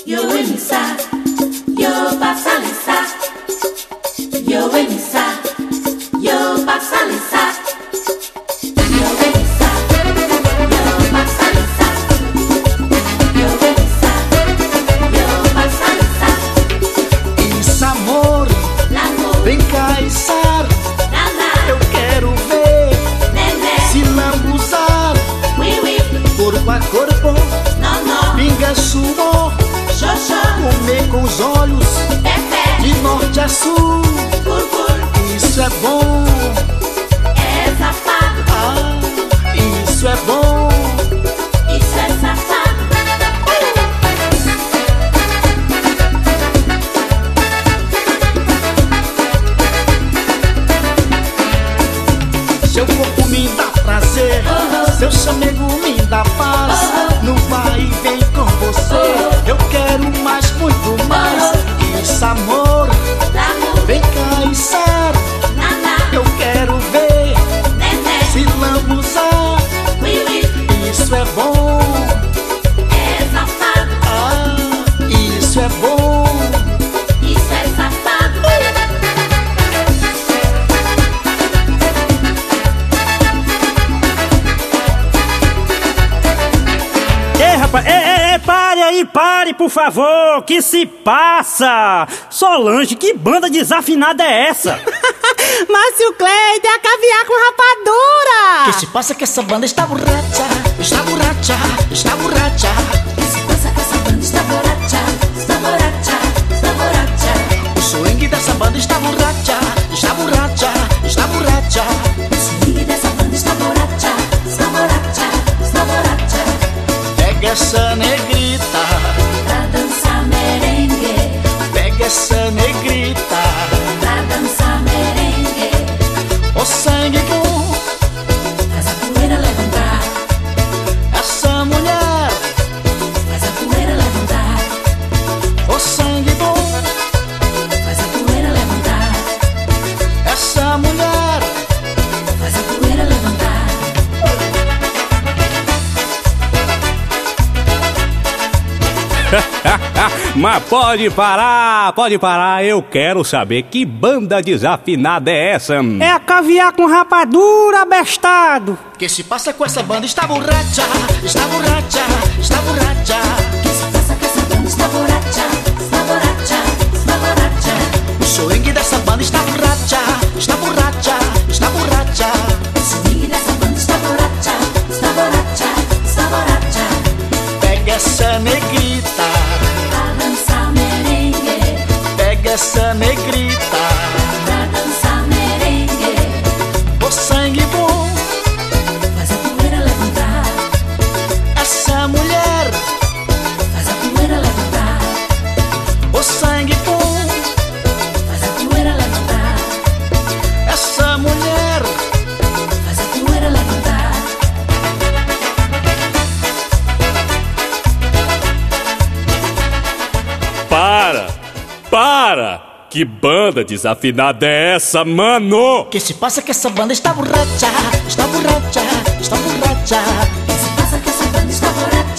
yo emisa, yo basalisa, yo emisa, yo basalisa, yo emisa, yo basalisa, yo emisa, yo basalisa. Isso, amor, vem cá, Isar, eu quero ver se lambuzar, corpo a corpo, pinga suor, comer com os olhos, de norte a sul. Isso é bom, É safado, ah, isso é bom. isso é safado. Seu corpo me dá prazer, seu chamego me dá paz. No vai e vem com você, eu quero mais, muito mais. Isso, amor, vem cá, Isar, eu quero ver se lambuzar. Isso é bom, É safado, ah, isso é bom. isso é safado. Ei, rapaz, pare aí, pare, por favor, que se passa? Solange, que banda desafinada é essa? Márcio Cleide, a caviar com rapadura! Que se passa que essa banda está borracha, está borracha, está borracha. Que se passa que essa banda está borracha, está borracha, está borracha. O swing dessa banda está borracha, está borracha, está borracha. O swing dessa banda está borracha, está borracha, está borracha. Pega essa negrita, Pra dançar merengue, pega essa negrita. pra dançar merengue. O sangue bom, Faz a poeira levantar, essa mulher. faz a poeira levantar, O sangue bom, faz a poeira levantar, essa mulher. faz a poeira levantar. Mas pode parar, eu quero saber que banda desafinada é essa? É a caviar com rapadura, bestado! Que se passa com essa banda está borracha, está borracha, está borracha. Que se passa que essa banda está borracha, está borracha, está borracha. O swing dessa banda está borracha, está borracha, está borracha. O swing dessa banda está borracha, está borracha, está borracha. Pega essa negrita, Pra dançar merengue, pega essa negrita. pra dançar merengue. O sangue bom, Faz a poeira levantar, essa mulher. faz a poeira levantar, O sangue bom, faz a poeira levantar, essa mulher. faz a poeira levantar. Para! Que banda desafinada é essa, mano? Que se passa que essa banda está borracha, está borracha, está borracha. Que se passa que essa banda está borracha,